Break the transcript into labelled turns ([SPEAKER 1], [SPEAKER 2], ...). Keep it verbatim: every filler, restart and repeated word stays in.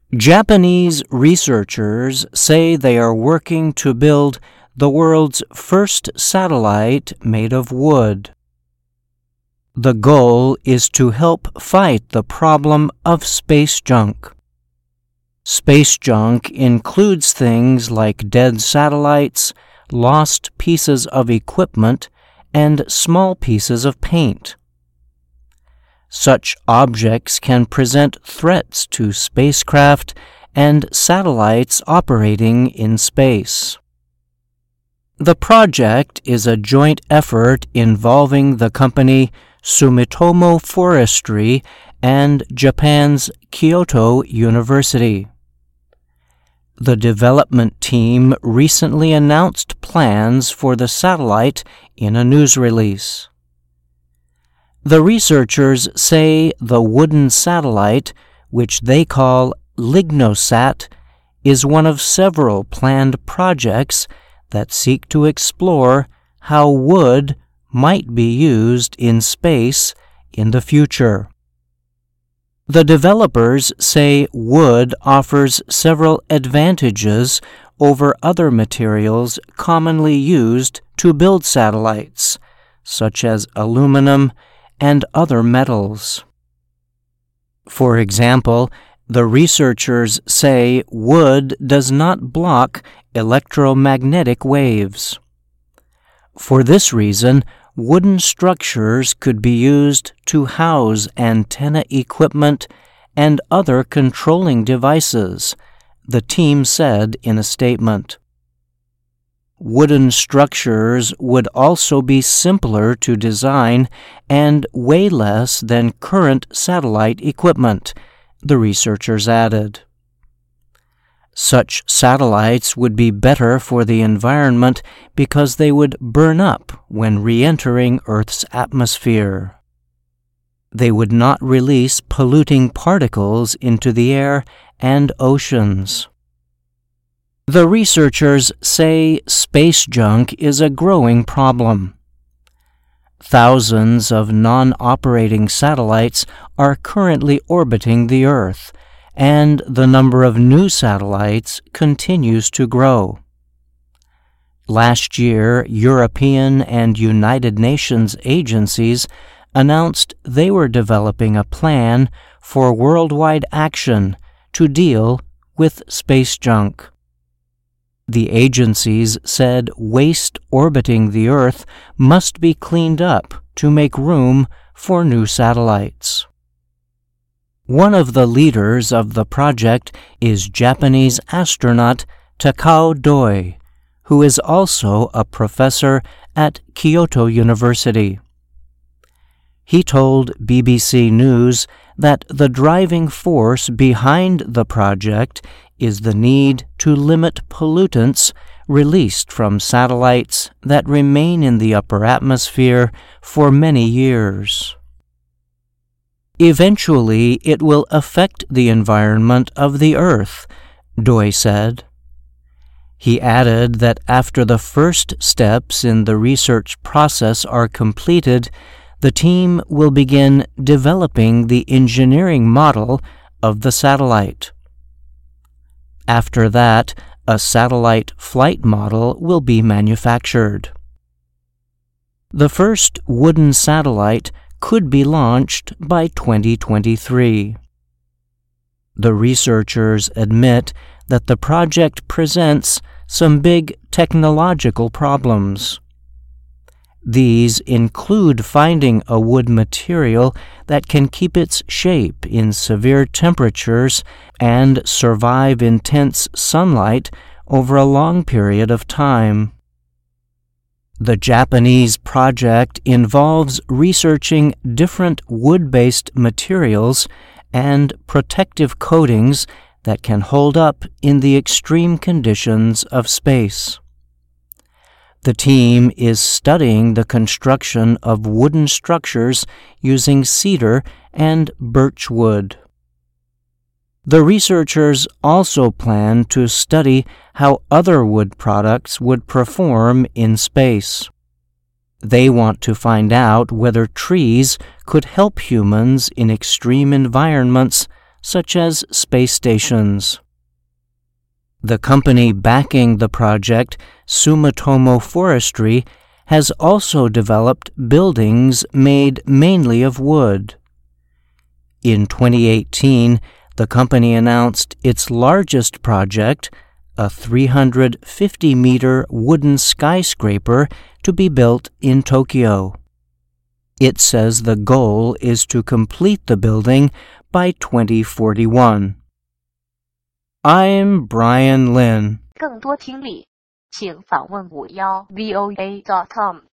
[SPEAKER 1] Japanese researchers say they are working to build the world's first satellite made of wood. The goal is to help fight the problem of space junk. Space junk includes things like dead satellites, lost pieces of equipment, and small pieces of paint. Such objects can present threats to spacecraft and satellites operating in space. The project is a joint effort involving the company Sumitomo Forestry and Japan's Kyoto University. The development team recently announced plans for the satellite in a news release. The researchers say the wooden satellite, which they call LignoSat, is one of several planned projects that seek to explore how wood might be used in space in the future. The developers say wood offers several advantages over other materials commonly used to build satellites, such as aluminum and other metals. For example, the researchers say wood does not block electromagnetic waves. For this reason, wooden structures could be used to house antenna equipment and other controlling devices, the team said in a statement. Wooden structures would also be simpler to design and weigh less than current satellite equipment, the researchers added. Such satellites would be better for the environment because they would burn up when re-entering Earth's atmosphere. They would not release polluting particles into the air and oceans. The researchers say space junk is a growing problem. Thousands of non-operating satellites are currently orbiting the Earth, and the number of new satellites continues to grow. Last year, European and United Nations agencies announced they were developing a plan for worldwide action to deal with space junk. The agencies said waste orbiting the Earth must be cleaned up to make room for new satellites. One of the leaders of the project is Japanese astronaut Takao Doi, who is also a professor at Kyoto University. He told B B C News that the driving force behind the project is the need to limit pollutants released from satellites that remain in the upper atmosphere for many years. Eventually, it will affect the environment of the Earth, Doi said. He added that after the first steps in the research process are completed, the team will begin developing the engineering model of the satellite. After that, a satellite flight model will be manufactured. The first wooden satellite could be launched by twenty twenty-three. The researchers admit that the project presents some big technological problems. These include finding a wood material that can keep its shape in severe temperatures and survive intense sunlight over a long period of time. The Japanese project involves researching different wood-based materials and protective coatings that can hold up in the extreme conditions of space. The team is studying the construction of wooden structures using cedar and birch wood. The researchers also plan to study how other wood products would perform in space. They want to find out whether trees could help humans in extreme environments such as space stations. The company backing the project, Sumitomo Forestry, has also developed buildings made mainly of wood. In twenty eighteen, the company announced its largest project, a three hundred fifty meter wooden skyscraper to be built in Tokyo. It says the goal is to complete the building by twenty forty-one. I'm Brian Lynn.
[SPEAKER 2] 更多听力，请访问五幺 V O A dot com。